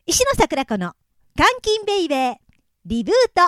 石野桜子の監禁ベイベーリブート。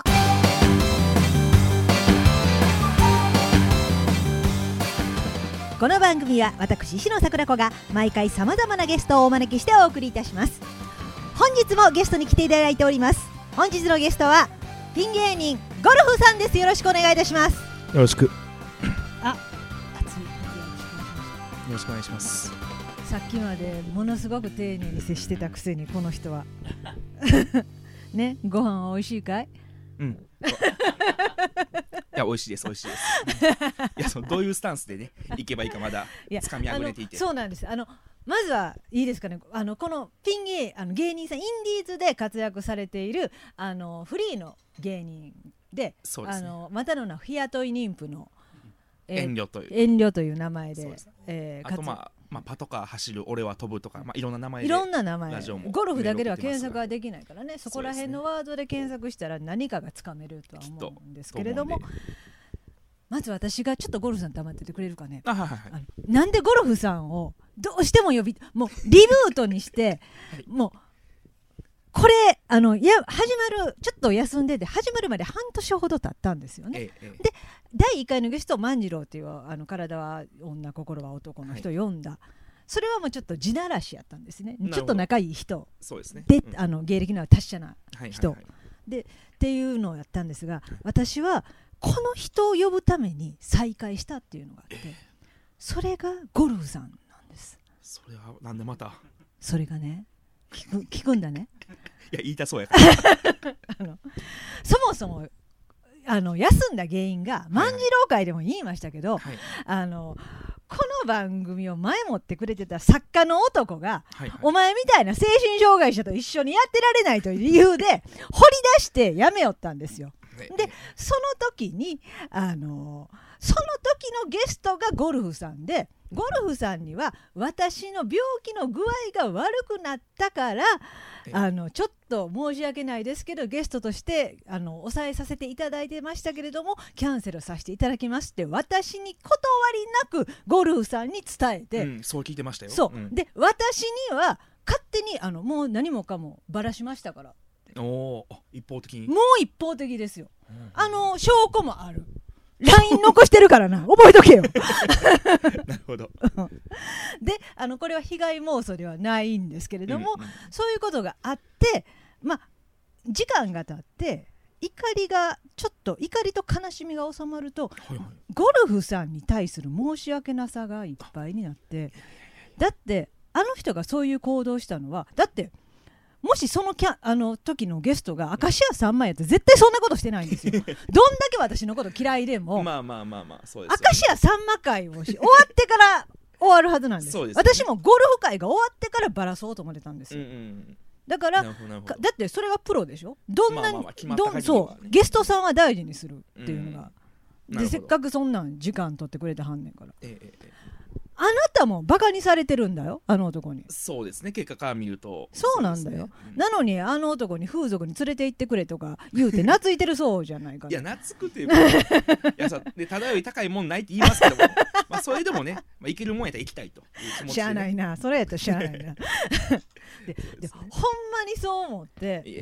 この番組は私石野桜子が毎回さまざまなゲストをお招きしてお送りいたします。本日もゲストに来ていただいております。本日のゲストはピン芸人ゴルフさんです。よろしくお願いいたします。 よろしく。よ熱いろしくお願いします。 さっきまでものすごく丁寧に接してたくせにこの人はね、ご飯は美味しいかい？ うん。いや、美味しいです、美味しいです。いや、どういうスタンスでね、行けばいいかまだつかみあぐれていて。 そうなんです。まずはいいですかね。このピン芸人さん、インディーズで活躍されているフリーの芸人で、 そうですね、 またの名日雇い妊婦の、 遠慮という名前で、 あとパトカー走る俺は飛ぶとか、いろんな名前で、 いろんな名前、 ラジオもゴルフだけでは検索はできないからね。そこら辺のワードで検索したら何かがつかめるとは思うんですけれども、まず私がちょっとゴルフさん黙っててくれるかね。なんでゴルフさんをどうしてももうリブートにして、はい、もうこれ始まるちょっと休んでて始まるまで半年ほど経ったんですよね。で第1回のゲスト万次郎っていう体は女心は男の人を読んだ、それはもうちょっと地ならしやったんですね。ちょっと仲いい人そうですね、 で、芸歴の達者な人、でっていうのをやったんですが、私はこの人を呼ぶために再会したっていうのがあって、それがゴルフさんなんです。 それはなんでまたそれがね、聞くんだね。 いや言いたそうやからそもそも休んだ原因が万次郎会でも言いましたけど、この番組を前もってくれてた作家の男が、お前みたいな精神障害者と一緒にやってられないという理由で掘り出してやめよったんですよ。でその時にその時のゲストがゴルフさんで、ゴルフさんには私の病気の具合が悪くなったからちょっと申し訳ないですけどゲストとして抑えさせていただいてましたけれどもキャンセルさせていただきますって私に断りなくゴルフさんに伝えて、 そう聞いてましたよ。 そう、で私には勝手にもう何もかもばらしましたから。 一方的に。 もう一方的ですよ。証拠もある。LINE 残してるからな、覚えとけよ。 なるほど。 でこれは被害妄想ではないんですけれども、そういうことがあって、時間が経って怒りと悲しみが収まると、ゴルフさんに対する申し訳なさがいっぱいになって、だってあの人がそういう行動したのは、だってもしその時のゲストが明石家さんまやって絶対そんなことしてないんですよ。どんだけ私のこと嫌いでもそうです。 明石家さんま会を終わってから終わるはずなんです。私もゴルフ会が終わってからバラそうと思ってたんですよ。だからだってそれはプロでしょ。どんなにそうゲストさんは大事にするっていうのが、でせっかくそんなん時間取ってくれてはんねんから。あなたもバカにされてるんだよ、あの男に。 そうですね、結果から見るとそうなんだよ。なのにあの男に風俗に連れて行ってくれとか言うて懐いてるそうじゃないかな。 いや懐くというかただより高いもんないって言いますけどもそれでもね、行けるもんやったら行きたいという気持ちで、 しゃあないな、それやったらしゃあないなでほんまにそう思って、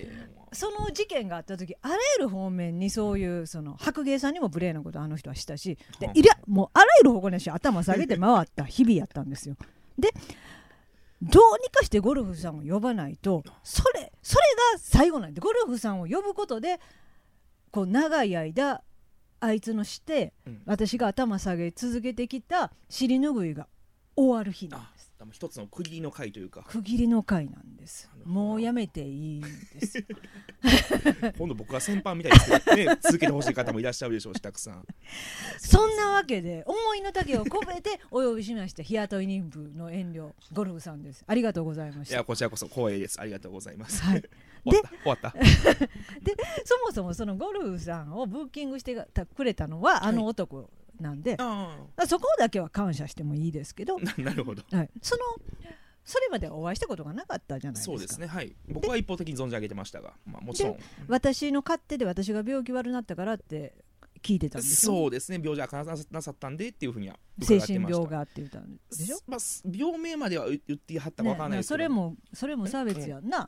その事件があった時あらゆる方面にそういう白芸さんにも無礼なことあの人はしたし、でもうあらゆる方向に頭下げて回った日々やったんですよ。でどうにかしてゴルフさんを呼ばないと、それが最後なんで、ゴルフさんを呼ぶことでこう長い間あいつのして、私が頭下げ続けてきた尻拭いが終わる日なんです。 一つの区切りの回というか、 区切りの回なんです。もうやめていいんですよ今度僕が先輩みたいですけど、ね、続けてほしい方もいらっしゃるでしょうし、たくさん。 そんなわけで思いの丈を込めてお呼びしました日雇い妊婦の遠慮ゴルフさんです。ありがとうございました。 いやこちらこそ光栄です。ありがとうございます。 はい終わったでそもそもそのゴルフさんをブッキングしてくれたのはあの男なんで、そこだけは感謝してもいいですけどなるほど、 それまでお会いしたことがなかったじゃないですか。 そうですね、はい。僕は一方的に存じ上げてましたが、もちろん私の勝手で私が病気悪くなったからって聞いてたんですよ。 そうですね、病弱なさったんでっていうふうには精神病がって言ったんでしょ。 病名までは言ってはったかわからないですけど、 それも差別やんな。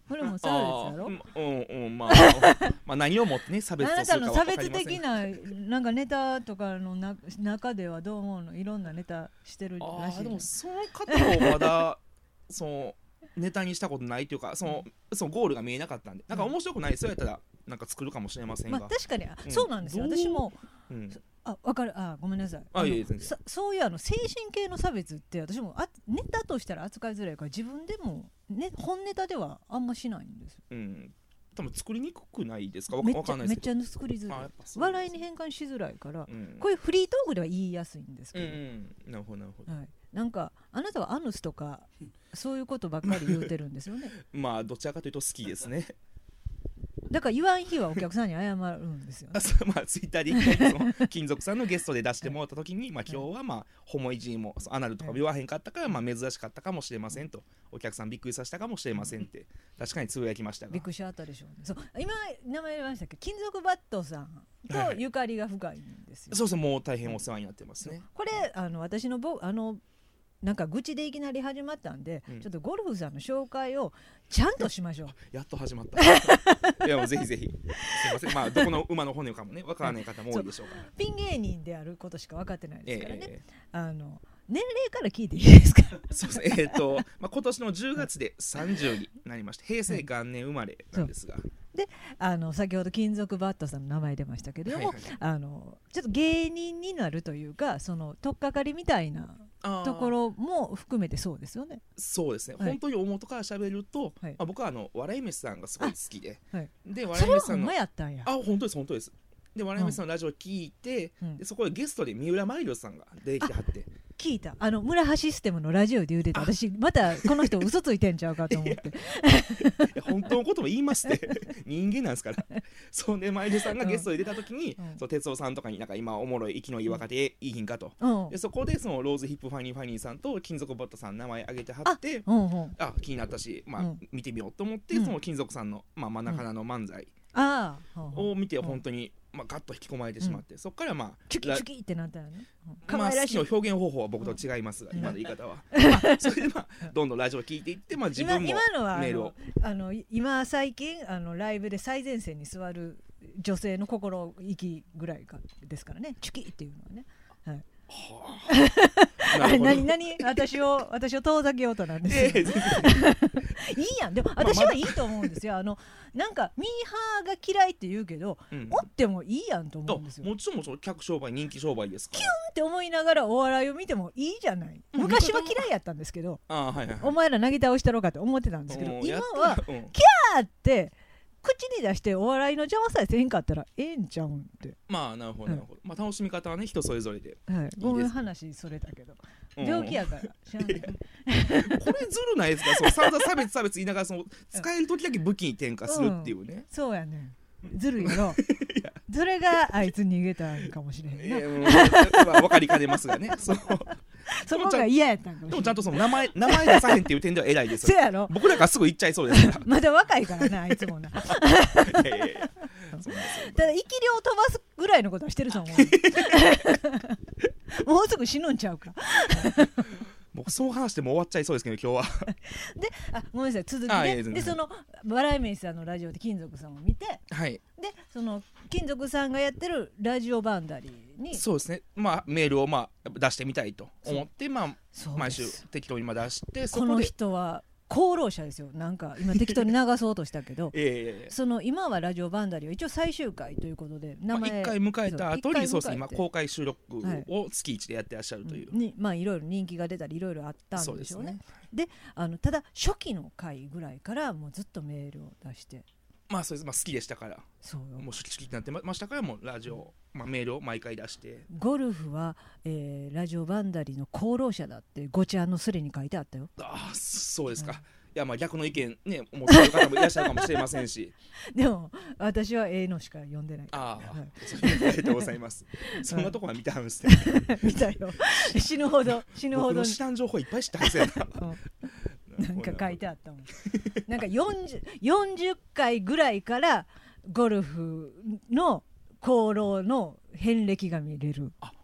これも差別やろ。 まあまあ何をもってね差別とするかは分かりません。 あなたの差別的ななんかネタとかの中ではどう思うの？いろんなネタしてるらしい。 でもその方もまだそのネタにしたことないというかそのゴールが見えなかったんで、なんか面白くないそうやったらなんか作るかもしれませんが、 まあ確かにそうなんですよ。私もわかる。ごめんなさい。そういう精神系の差別って私もネタとしたら扱いづらいから自分でも本ネタではあんましないんです。 多分作りにくくないですか？わかんないですけど。 めっちゃ作りづらい。笑いに変換しづらいから、こういうフリートークでは言いやすいんですけど。 なるほどなるほど。 なんかあなたはアヌスとかそういうことばっかり言うてるんですよね。 まあどちらかというと好きですね。 だから言わん日はお客さんに謝るんですよ、ね。 まあツイッターで一回その金属さんのゲストで出してもらった時に、まあ今日はまあホモいじりもアナルとか言わへんかったからまあ珍しかったかもしれませんと、お客さんびっくりさせたかもしれませんって確かにつぶやきましたが。 びっくりしあったでしょうね。そう今名前言いましたっけど金属バットさんとゆかりが深いんですよ。 そうですね、もう大変お世話になってますね。 これ私のなんか愚痴でいきなり始まったんで、ちょっとゴルフさんの紹介をちゃんとしましょう。 やっと始まったいやもうぜひぜひすいません、まあどこの馬の骨かもねわからない方も多いでしょうから。 ピン芸人であることしか分かってないですからね、年齢から聞いていいですか？ そうですね、まあ、今年の10月で30になりまして平成元年生まれなんですが、 で先ほど金属バットさんの名前出ましたけれども、ちょっと芸人になるというかその取っかかりみたいなところも含めてそうですよね。 そうですね、本当に大元から喋ると、僕は笑い飯さんがすごい好きで、 で笑い飯さんのそれはほんまやったんや。 本当です本当です。で笑い飯さんのラジオ聞いて、でそこでゲストで三浦マイルドさんが出てきてはって聞いた村橋システムのラジオで言うてた。私またこの人嘘ついてんちゃうかと思っていや本当のことも言いますって人間なんですからそうね、マイルドさんがゲストで出た時に、哲夫さんとかになんか今おもろい息のいい若手いいひんかと、でそこでそのローズヒップファニーファニーさんと金属バットさん名前挙げてはって、気になったし、まあ見てみようと思って、その金属さんの、まあ、真ん中の漫才を見て本当にまあ、ガッと引き込まれてしまって、そこからまあチュキチュキってなったよね。 まあ好きの表現方法は僕と違いますが、今の言い方はそれでまあどんどんラジオを聞いていって、まあ自分もメールを今最近ライブで最前線に座る女性の心意気ぐらいですからね、チュキっていうのはね。何私を遠ざけようとなんですよ。いいやん。でも私はいいと思うんですよ。なんかミーハーが嫌いって言うけど、おってもいいやんと思うんですよ。 もちろんそう客商売人気商売ですから。 キュンって思いながらお笑いを見てもいいじゃない。昔は嫌いやったんですけど、お前ら投げ倒したろかって思ってたんですけど、今はキャーって口に出してお笑いの邪魔さえせんかったらええんちゃうんって。 まあなるほどなるほど、まあ楽しみ方はね人それぞれで。 ごめん話それだけど病気やから知らない。これずるないですか？そう散々差別言いながらその使える時だけ武器に転化するっていうね。 そうやね。ずるいよ。それがあいつ逃げたんかもしれへんな。 分かりかねますがね。そこが嫌やったんかもしれん。 でもちゃんとその名前出さへんっていう点では偉いですよ。 そうやろ。 僕らがすぐ言っちゃいそうですから。 まだ若いからなあいつもな。ただ生き量飛ばすぐらいのことはしてると思う。もうすぐ死ぬんちゃうか。 僕そう話しても終わっちゃいそうですけど今日は。 でごめんなさい続きでその笑い飯さんのラジオで金属さんを見て、でその金属さんがやってるラジオバンダリーにそうですね、まあメールをまあ出してみたいと思ってまあ毎週適当に出してこの人は功労者ですよ。なんか今適当に流そうとしたけどその今はラジオバンダリーは一応最終回ということで名前1回迎えた後にそうですね今公開収録を月1でやってらっしゃるという、 まあいろいろ人気が出たりいろいろあったんでしょうね。でただ初期の回ぐらいからもうずっとメールを出してまあそうです、まあ、好きでしたからもう初期になってましたからもうラジオ、まあ、メールを毎回出してゴルフは、ラジオバンダリーの功労者だってごちゃんのスレに書いてあったよ。 そうですか、いやまあ逆の意見ね思ってる方もいらっしゃるかもしれませんしでも私はのしか読んでない。 ありがとうございます。そんなとこは見てはるんですね。 見たよ。死ぬほど僕の知らん情報いっぱい知ってはずやな。 なんか書いてあったもん。なんか40回ぐらいからゴルフの功労の遍歴が見れる。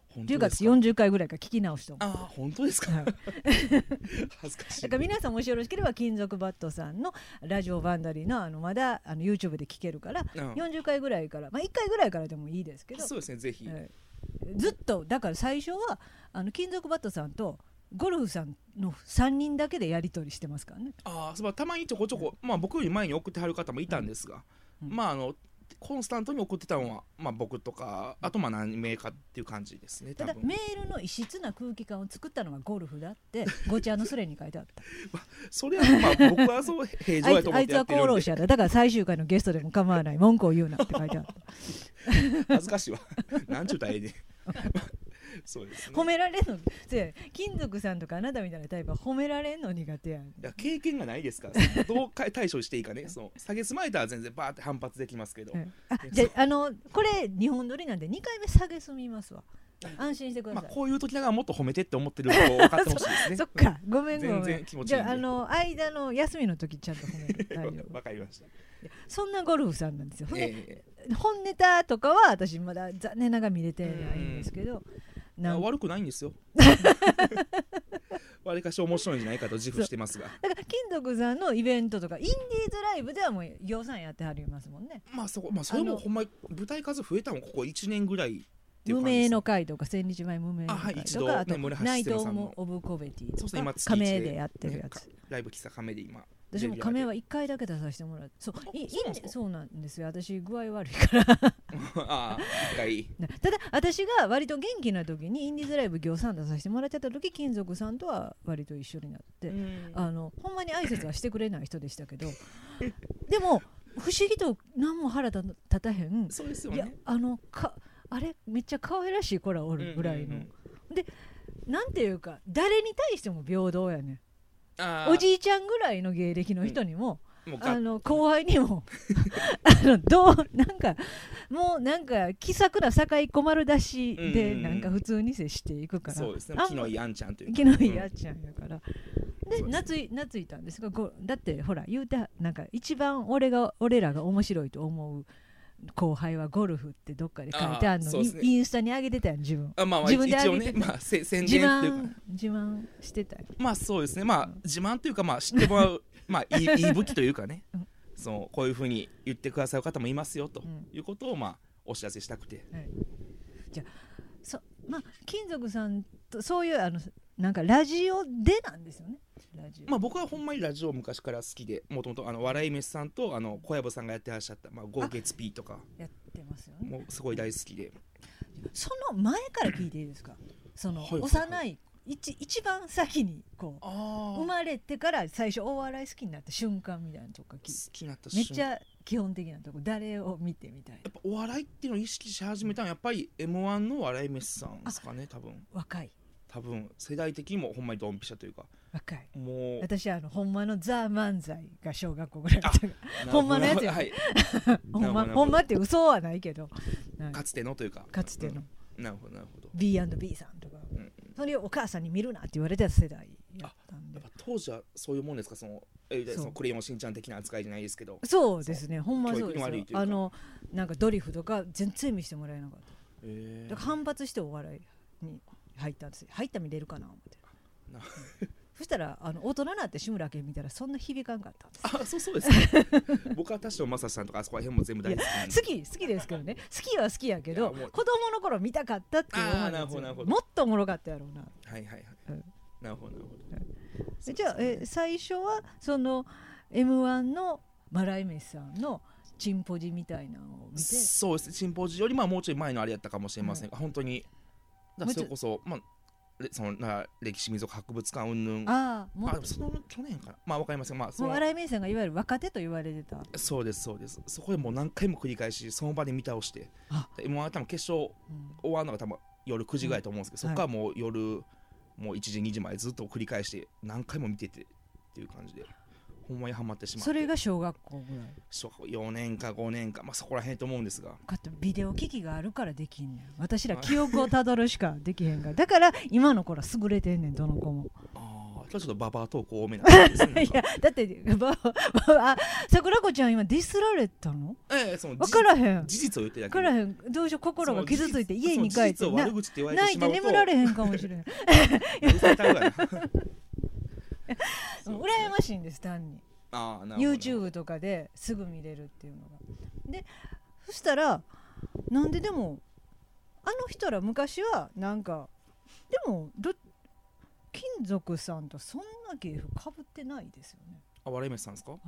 10月40回ぐらいから聞き直しても。 あ、本当ですか。はい、恥ずかしい。 だから皆さんもしよろしければ金属バットさんのラジオバンダリーのまだYouTube で聞けるから、40回ぐらいから、まあ、1回ぐらいからでもいいですけど、 そうですね、ぜひ、 ずっとだから最初は金属バットさんとゴルフさんの3人だけでやり取りしてますからね。 たまにちょこちょこ、まあ、僕より前に送ってはる方もいたんですが、まあコンスタントに送ってたのは、まあ、僕とかあとまあ何名かっていう感じですね。 ただメールの異質な空気感を作ったのがゴルフだってごちゃのスレに書いてあったそれはまあ僕はそう平常やと思ってやってるんであいつは功労者だ、だから最終回のゲストでも構わない、文句を言うなって書いてあった恥ずかしいわなんちゅうたらええねそうですね、 褒められんの金属さんとかあなたみたいなタイプは褒められんの苦手やん。いや経験がないですからどう対処していいかね下げすまれたら全然バーって反発できますけど、 じゃこれ2本撮りなんで2回目下げすみますわ、安心してください。 まあ、こういう時だからもっと褒めてって思ってることを分かってほしいですねそっか、ごめん全然気持ちいいんで。 じゃあ間の休みの時ちゃんと褒める大丈夫わかりました。 そんなゴルフさんなんですよ。本ネタとかは私まだ残念ながら見れてないんですけど、 悪くないんですよわりかし面白いんじゃないかと自負してますが、 だから金属さんのイベントとかインディーズライブではもう予算やってはりますもんね。 まあそれもほんまに舞台数増えたのここ1年ぐらい無名の会とか千日前無名の会とか、あとナイト・オブ・コベティとか亀でやってるやつ、 ライブ喫茶亀で今私も亀は1回だけ出させてもらって、そうなんですよ、私具合悪いからただ私が割と元気な時にインディーズライブ行さん出させてもらってた時、金属さんとは割と一緒になって、ほんまに挨拶はしてくれない人でしたけどでも不思議と何も腹立たへん。 そうですよね。 あれめっちゃ可愛らしい子らおるぐらいの、でなんていうか誰に対しても平等やね。おじいちゃんぐらいの芸歴の人にも、後輩にもなんか気さくな堺小丸出しでなんか普通に接していくから、 そうですね、気のいいあんちゃんという気のいいあんちゃんやからで懐いたんですが、だってほら言うてなんか一番俺らが面白いと思う後輩はゴルフってどっかで書いてあるのに、インスタに上げてたやん自分。自分で上げてた。宣伝っていうか自慢してたよ。 まあそうですね、まあ自慢というかまあ知ってもらうまあいい武器というかね、こういうふうに言ってくださる方もいますよということをまあお知らせしたくて。 じゃあまあ金属さんとそういうなんかラジオでなんですよね。 まあ僕はほんまにラジオ昔から好きで、もともと笑い飯さんと小籔さんがやってらっしゃったゴーゲツピーとかやってますよね。 もうすごい大好きで、 その前から聞いていいですか。幼い一番先に生まれてから最初お笑い好きになった瞬間みたいなとか好きになっためっちゃ基本的なとこ誰を見てみたいな。 やっぱお笑いっていうのを意識し始めたのはやっぱり M1 の笑い飯さんですかね。多分世代的にもほんまにドンピシャというか若い。 もう私ほんまのザ・漫才が小学校ぐらいだったからほんまのやつよ、はい、ほんまって嘘はないけどかつてのというかかつての、 なるほど B&B さんとか、それをお母さんに見るなって言われた世代やったんで。 やっぱ当時はそういうもんですか、そのクレヨンしんちゃん的な扱いじゃないですけど。 そうですね、ほんまそうですよ。なんかドリフとか全然見せてもらえなかった、だから反発してお笑いに入ったんですよ。入った見れるかな思ってそしたら大人になって志村けん見たらそんな響かんかったんです。 そうですね僕は田代正史さんとかあそこら辺も全部大好きなんで。 好きですけどね、好きは好きやけど子供の頃見たかったっていう思いですよ。もっとおもろかったやろうな。 なるほどじゃあ最初はその M1 の笑い飯さんのチンポジみたいなのを見て。 そうです、チンポジよりもうちょい前のあれやったかもしれませんが、本当にそれこそその歴史民族博物館云々、その去年かな、わかりません。お笑い飯さんがいわゆる若手と言われてた。 そうです。そこでもう何回も繰り返しその場で見倒して、もう多分決勝終わるのが多分夜9時ぐらいと思うんですけど、そこからもう夜もう1時2時までずっと繰り返して何回も見ててっていう感じでほんまにハマってしまって。 それが小学校ぐらい、 小学校4年か5年か、そこら辺と思うんですが、 ビデオ機器があるからできんねん。私ら記憶をたどるしかできへんからだから今の子ら優れてんねん、どの子も。 今日ちょっとババアトーク多めなんですね。 いやだって桜子ちゃん今ディスられたの？ その分からへん。 事実を言ってだけ。 分からへん。どうしよう、心が傷ついて家に帰って悪口って言われてしまうと泣いて眠られへんかもしれない。羨ましいんです単に。YouTube とかですぐ見れるっていうのが。でそしたらなんででもあの人ら昔はなんかでも金属さんとそんな芸風かぶってないですよね。 笑い飯さんですか？はい。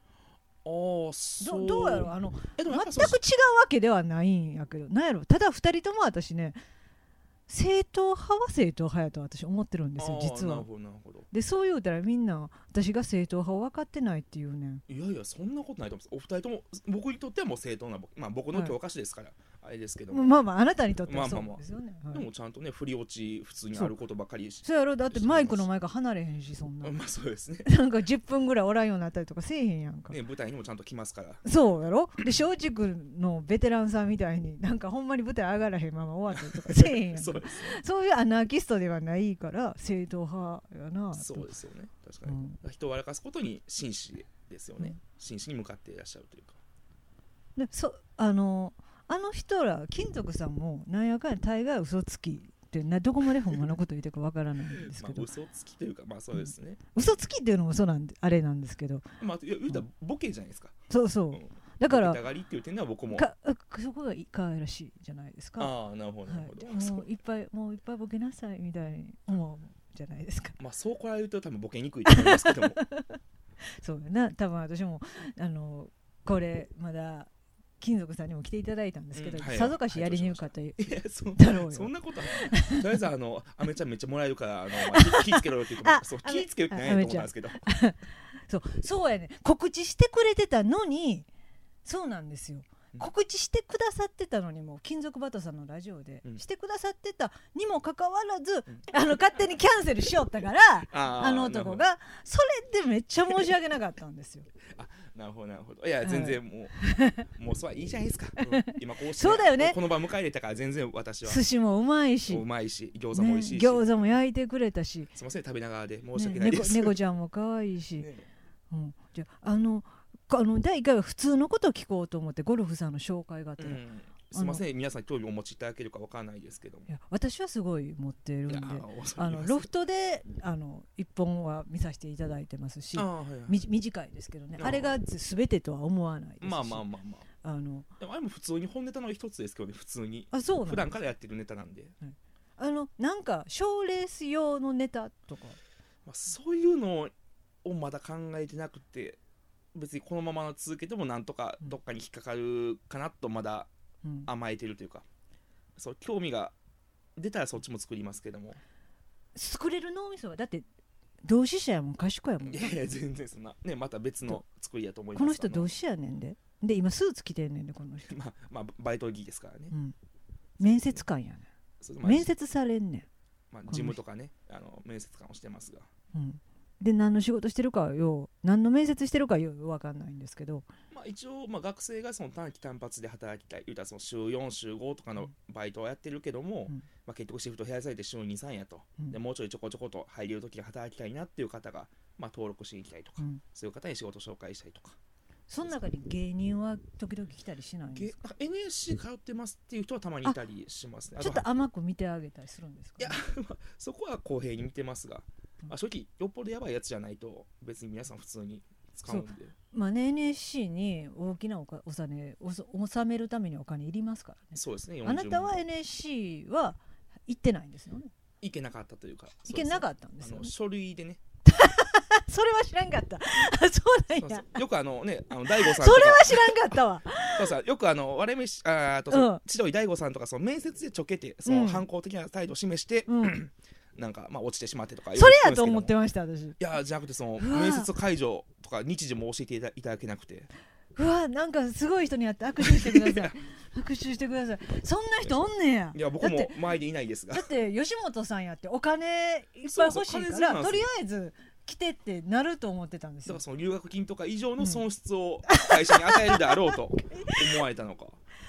どうやろ全く違うわけではないんやけど、なんやろ、ただ2人とも私ね正統派は正統派やと私思ってるんですよ実は。でそう言うたらみんな私が正統派を分かってないっていうね。 いやいやそんなことないと思います。お二人とも僕にとってはもう正統な、僕の教科書ですから、あれですけども、 あなたにとってはそうですよね。 でもちゃんとね振り落ち普通にあることばかりそうやろ。だってマイクの前から離れへんしそんな。 そうですね。 なんか10分ぐらいおらんようになったりとかせえへんやんか。 舞台にもちゃんと来ますから。 そうやろ。で松竹のベテランさんみたいになんかほんまに舞台上がらへんまま終わったりとかせえへんやんか。そういうアナーキストではないから正統派やな。 そうですよね。確かに、人を笑かすことに真摯ですよね。真摯に向かっていらっしゃるというか。 であの人ら金属さんもなんやかんや大概嘘つきってどこまでほんまのこと言ってるかわからないんですけど嘘つきというかそうですね、 嘘つきっていうのもそうなんであれなんですけど、 言うたらボケじゃないですか。 そう、だからボケたがりっていう点では僕もそこが可愛らしいじゃないですか。 なるほどなるほど。 もういっぱいボケなさいみたいに思うじゃないですか。 そう来られると多分ボケにくいと思いますけどもそうやな。多分私もこれまだ金属さんにも来ていただいたんですけど、さぞかしやりにくかっただろうよ。 そんなことはとりあえずアメちゃんめっちゃもらえるから気ぃつけろよって言って気ぃつけるってないと思ったんですけどそうやね。告知してくれてたのにそうなんですよ。告知してくださってたのにも金属バトさんのラジオでしてくださってたにもかかわらず勝手にキャンセルしよったからあの男がそれでめっちゃ申し訳なかったんですよ。 なるほどなるほど。いや全然もうそうはいいじゃないですか。今こうしてそうだよね。 この場迎え入れたから全然私は寿司もうまいし餃子も美味しいし、 餃子も焼いてくれたし、 すいません食べながらで申し訳ないです。 猫ちゃんも可愛いし、じゃあ第1回は普通のことを聞こうと思ってゴルフさんの紹介があったら、 すみません皆さん興味をお持ちいただけるかわからないですけども、 いや私はすごい持ってるんでロフトで1本は見させていただいてますし、短いですけどね、あれが全てとは思わないですし、でもあれも普通に本ネタの一つですけどね。普通に普段からやってるネタなんで、なんか賞レース用のネタとか、 そういうのをまだ考えてなくて、別にこのまま続けてもなんとかどっかに引っかかるかなとまだ甘えてるというか、そう興味が出たらそっちも作りますけども。 作れる脳みそはだって同志社やもん、賢いやもん。 いや全然そんなね、また別の作りやと思います。 この人同志社やねんで今スーツ着てんねんでこの人バイト着ですからね、 面接官やねん。面接されんねん、 事務とかね面接官をしてますが、 で何の仕事してるか何の面接してるか分かんないんですけど、 一応学生がその短期単発で働きたい言うたらその週4週5とかのバイトをやってるけども、結局シフト減らされて週2、3やと、でもうちょいちょこちょこと入れる時が働きたいなっていう方が登録していきたいとか、そういう方に仕事紹介したりとか。 その中に芸人は時々来たりしないんですか？ NSC 通ってますっていう人はたまにいたりしますね。 ちょっと甘く見てあげたりするんですか？ いやそこは公平に見てますが、正直よっぽどやばいやつじゃないと別に皆さん普通に使うんで、 NSC に大きなお金納めるためにお金いりますからね。 そうですね。 あなたは NSC は行ってないんですよね。 行けなかったというか、 行けなかったんですよね。 書類でねそれは知らんかった。そうなんや。 よく大悟さんとかそれは知らんかったわ。 そうさ、よく割れ飯千鳥大悟さんとかその面接でちょけてその反抗的な態度を示して、なんか落ちてしまってとか、 それやと思ってました私。 いやじゃなくてその面接会場とか日時も教えていただけなくて、 なんかすごい人に会って握手してください握手してください。そんな人おんねや。 いや僕も前でいないですが、 だって吉本さんやってお金いっぱい欲しいからとりあえず来てってなると思ってたんですよ。 だからその留学金とか以上の損失を会社に与えるであろうと思われたのか。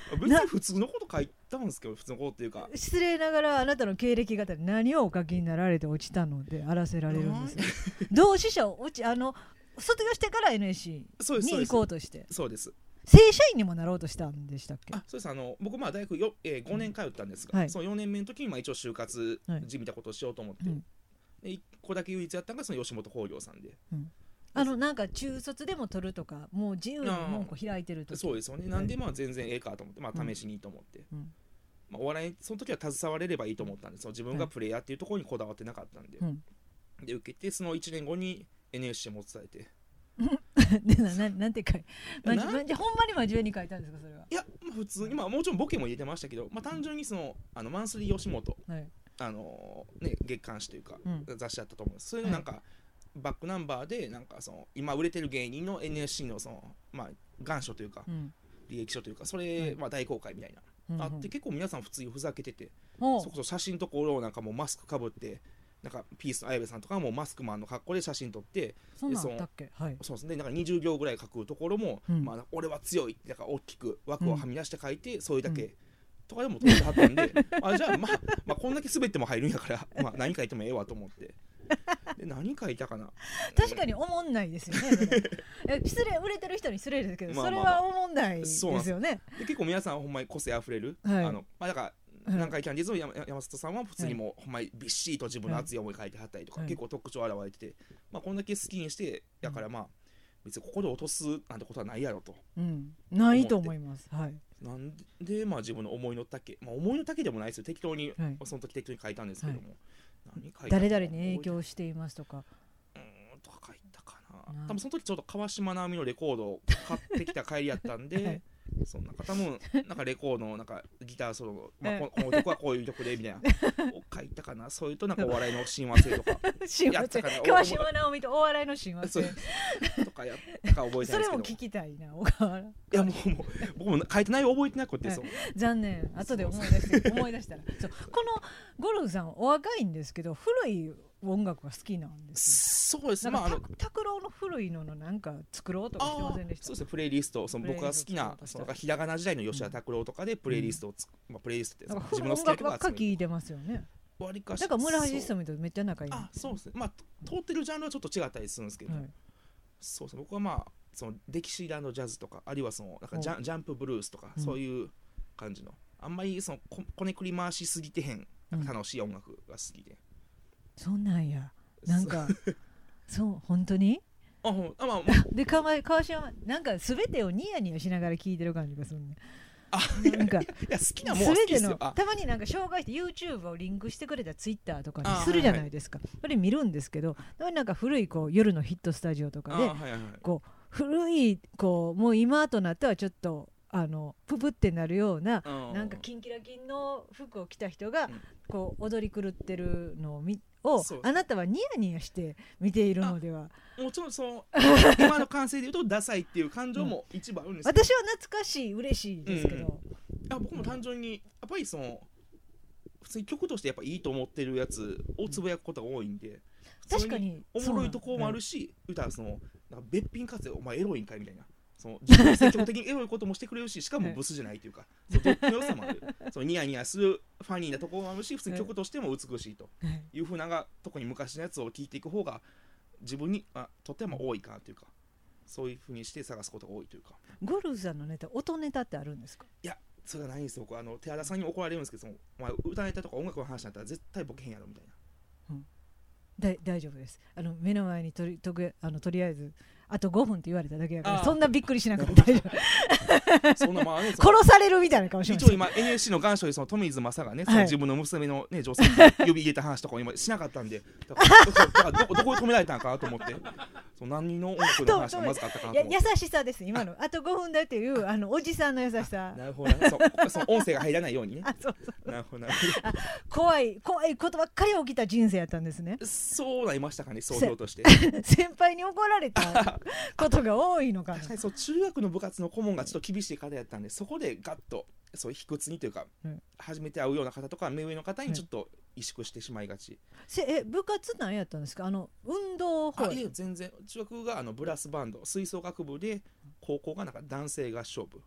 別に普通のこと書いたんですけど、普通のことっていうか、 失礼ながらあなたの経歴型で何をお書きになられて落ちたのであらせられるんです同志社を落ち卒業してから NSC に行こうとして、 そうです、 正社員にもなろうとしたんでしたっけ？ そうです。僕大学5年通ったんですが、その4年目の時に一応就活じみたことをしようと思って、で1個だけ唯一やったのがその吉本興業さんで、 なんか中卒でも取るとかもう自由に門戸開いてると。 そうですよね。なんで全然ええかと思って、試しにいいと思って、お笑いその時は携われればいいと思ったんです。自分がプレイヤーっていうところにこだわってなかったんで、で受けてその1年後に NSC 持ち伝えてでなんて書いほんまに真面目に書いたんですかそれは？ いや、普通にもちろんボケも入れてましたけど、単純にそのマンスリー吉本、月刊誌というか、雑誌だったと思うんです。それのなんか、バックナンバーでなんかその今売れてる芸人の NSC のその願書というか、履歴書というか、それ大公開みたいな、あって結構皆さん普通にふざけてて、そこそ写真ところをなんかもうマスクかぶって。なんかピースの綾部さんとかもマスクマンの格好で写真撮って、 そんなんあったっけ？ そうですね。なんか20行ぐらい書くところも、俺は強いってなんか大きく枠をはみ出して書いて、それだけとかでも撮ってはったんで、じゃあこんだけ滑っても入るんやから、何書いてもええわと思って。で何書いたかな。 確かにおもんないですよね。売れてる人に失礼ですけど、それはおもんないですよね。 で結構皆さんほんまに個性あふれる、だから南海キャンディーズの山里さんは普通にもうほんまにびっしりと自分の熱い思い書いてはったりとか、結構特徴現れてて、こんだけ好きにしてやから別にここで落とすなんてことはないやろと、 ないと思います。 なんで自分の思いの丈、思いの丈でもないですよ。適当に、その時適当に書いたんですけども、 何書いた誰々に影響していますとかとか書いたかな。多分その時ちょうど川島直美のレコードを買ってきた帰りやったんでそんな多分なんかレコードのなんかギターソロの、この曲はこういう曲でみたいなを書いたかな。そういうとなんかお笑いの親和性とかやったかな。川島直美とお笑いの親和性とかやったか覚えてないですけど、 それも聞きたいな。小川原。いやもう僕も書いてない覚えてなくて、 残念。後で思い出したらこのゴルフさんお若いんですけど古い音楽が好きなんですよ。そうですね。 拓郎の古いのなんか作ろうとかしてませんでした？ そうですね。プレイリスト、僕が好きなひらがな時代の吉田拓郎とかでプレイリストをプレイリストって自分の好きな曲ばっか聞いてますよね。 わりかし。 だから村橋ひそみとめっちゃ仲いい。 そうですね。通ってるジャンルはちょっと違ったりするんですけど、そうですね。僕はそのデキシーランドジャズとか、あるいはそのなんかジャンプブルースとか、そういう感じの、あんまりそのこねくり回しすぎてへん楽しい音楽が好きで。 そんなんや。なんかそう本当にで川島なんか全てをニヤニヤしながら聞いてる感じがするね。 なんかいや好きなもんは好きですよ。 たまになんか紹介して YouTube をリンクしてくれた Twitter とかにするじゃないですか。それ見るんですけど、なんか古い夜のヒットスタジオとかで古いもう今となってはちょっとププってなるような、なんかキンキラキンの服を着た人が踊り狂ってるのをあなたはニヤニヤして見ているのでは。 もちろん今の感性で言うとダサいっていう感情も一番あるんですけど、 私は懐かしい嬉しいですけど、 僕も単純にやっぱり普通に曲としてやっぱいいと思ってるやつをつぶやくことが多いんで、 確かにおもろいところもあるし、歌はなんかべっぴんかつお前エロいんかいみたいな、自分で積極的にエロいこともしてくれるし、しかもブスじゃないというか、どっちの良さもある。ニヤニヤするファニーなところもあるし、普通に曲としても美しいというふうな特に昔のやつを聴いていく方が自分にとっても多いかなというか、そういうふうにして探すことが多いというか。 ゴルフさんのネタ、音ネタってあるんですか？ いや、それがないんですよ。僕寺田さんに怒られるんですけど、歌ネタとか音楽の話になったら絶対ボケへんやろみたいな。 大丈夫です。目の前にとりあえずあと5分って言われただけだから、そんなびっくりしなくて大丈夫。そんな殺されるみたいな顔します。 一応今 NSC の願書で富水正がね、自分の娘のね女性に呼び入れた話とか今しなかったんで、だからどこで止められたんかなと思って、何の音楽の話がまずかったかなと思って。 優しさです今の。あと5分だっていうおじさんの優しさ。 なるほどね。その音声が入らないようにね。なるほど。 怖いことばっかり起きた人生やったんですね。 そうなりましたかね、想像として。 先輩に怒られたことが多いのかな。 確かに中学の部活の顧問がちょっと厳しい方やったんで、そこでガッと卑屈にというか、初めて会うような方とか目上の方にちょっと萎縮してしまいがち。 部活何やったんですか？運動法。 いや全然。中学がブラスバンド吹奏楽部で、高校がなんか男性合唱部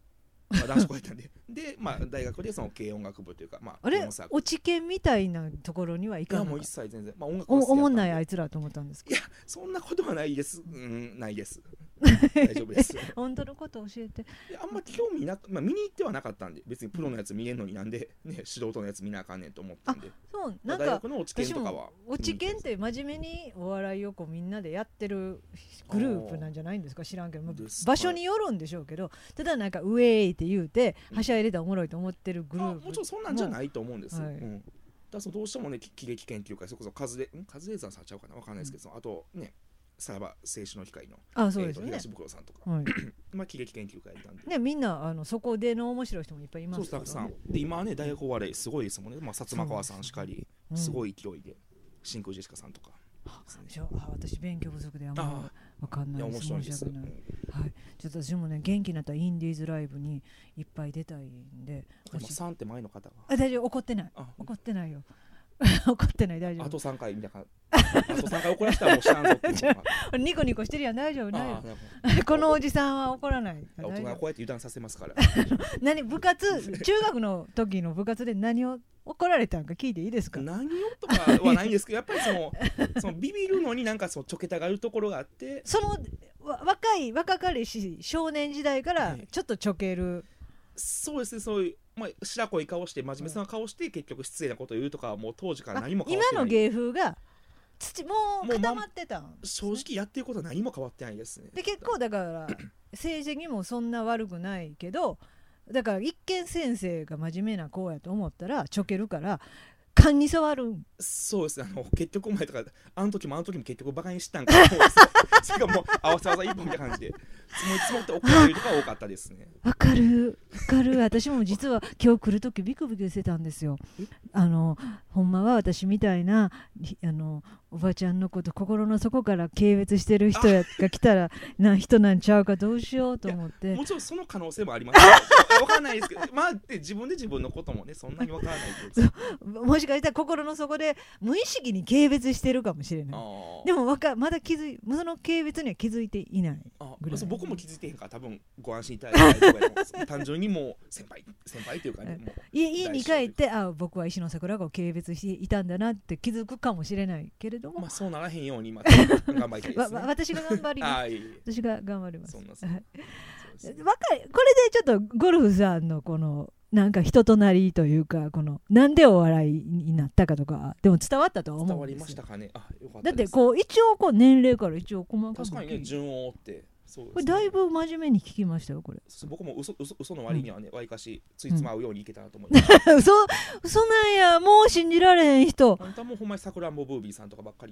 男子校やったんでで、大学でその軽音楽部というか、 あれ落ち研みたいなところには行かない。 いやもう一切全然、音楽おもんないあいつらと思ったんですか。 いやそんなことはないです、ないです大丈夫です本当のこと教えて。 あんま興味なく、見に行ってはなかったんで、別にプロのやつ見えんのになんで、ね、素人のやつ見なあかんねんと思ったんで。 そうなんか大学の落ち研とかは落ち研って真面目にお笑いをこうみんなでやってるグループなんじゃないんですか。知らんけど場所によるんでしょうけど、ただなんかウェイって言うてはしゃいでたらおもろいと思ってるグループもちろんそんなんじゃないと思うんです、だそどうしてもね喜劇研究会、それこそカズレーザーさんちゃうかな分かんないですけど、あとねさらば青春の光のそうですね、 東袋さんとか、喜劇研究会やったんで、 ね、みんなそこでの面白い人もいっぱいいますから、 たくさんで今はね大学お笑いすごいですもんね、薩摩川さんしかりすごい勢いで、真空ジェシカさんとか、 私勉強不足であんま分かんないです。 面白いです、 ちょっと私もね元気になったらインディーズライブにいっぱい出たいんで。 3って前の方が大丈夫、怒ってないよ怒ってない、大丈夫。 あと3回みたいなあと3回怒らせたらもう知らんぞっていうのがニコニコしてるやん、大丈夫このおじさんは怒らない。 大人はこうやって油断させますから部活中学の時の部活で何を怒られたんか聞いていいですか。 何をとかはないんですけどやっぱりそのビビるのになんかちょけたがるところがあって、 その若かりし少年時代からちょっとちょける、 そうですね、そういう白濃い顔して真面目そうな顔して結局失礼なことを言うとかはもう当時から何も変わってない。 今の芸風がもう固まってたん、 正直やってることは何も変わってないですね。 で結構だから成績もそんな悪くないけど、だから一見先生が真面目な子やと思ったらちょけるから勘に触る。 そうです、結局お前とかあの時も結局バカにしたんかと思うんですよそれがもう合わせ技一本みたいな感じで積もって怒られるとか多かったですね。 わかる私も実は今日来る時ビクビクしてたんですよ。ほんまは私みたいなおばちゃんのこと心の底から軽蔑してる人が来たら人なんちゃうか、どうしようと思って。 もちろんその可能性もあります分からないですけど自分で自分のこともねそんなに分からないともしかしたら心の底で無意識に軽蔑してるかもしれない。でもまだその軽蔑には気づいていないぐらい。 僕も気づいてへんから多分ご安心いただいた方がいいと思います単純にもう先輩というかね、もう家に帰って僕は石野桜子を軽蔑していたんだなって気づくかもしれないけれども、 そうならへんように頑張りたいですね私が頑張ります私が頑張ります。 これでちょっとゴルフさんのこのなんか人となりというか、なんでお笑いになったかとかでも伝わったとは思うんですよ。 伝わりましたかね。よかったです。 だって一応年齢から一応細かく確かにね順を追ってそうですね、 これだいぶ真面目に聞きましたよこれ。 僕も嘘の割にはねわりかしついつま合うようにいけたなと思いました、 嘘なんや、もう信じられへん人。 本当はもうほんまにさくらんぼブービーさんとかばっかり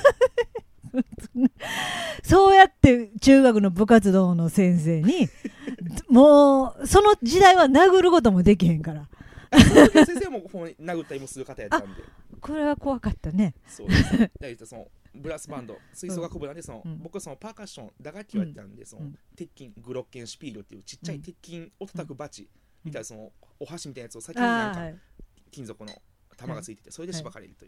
そうやって中学の部活動の先生にもうその時代は殴ることもできへんから先生も殴ったりもする方やったんでこれは怖かったね。 そうですそのブラスバンド吹奏楽部なんで僕はそのパーカッション打楽器をやってたんで、鉄筋グロッケンシュピールっていうちっちゃい鉄筋を叩くバチみたいなお箸みたいなやつを先になんか金属の玉がついててそれでしばかれるという、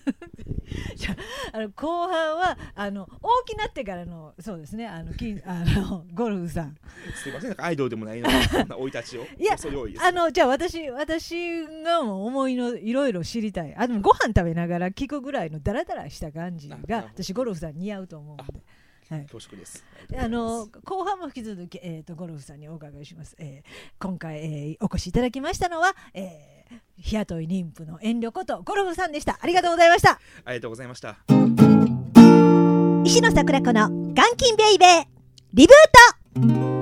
後半は大きなってからのそうですねゴルフさんすいませんアイドルでもないのにそんな生い立ちをいやじゃあ私がもう思いのいろいろ知りたい。でもご飯食べながら聞くぐらいのダラダラした感じが私ゴルフさん似合うと思うんで。 恐縮です。 後半も引き続き、ゴルフさんにお伺いします。今回、お越しいただきましたのは、日雇い妊婦の遠慮ことゴルフさんでした。ありがとうございました。 ありがとうございました。 石野桜子の元金ベイベーリブート。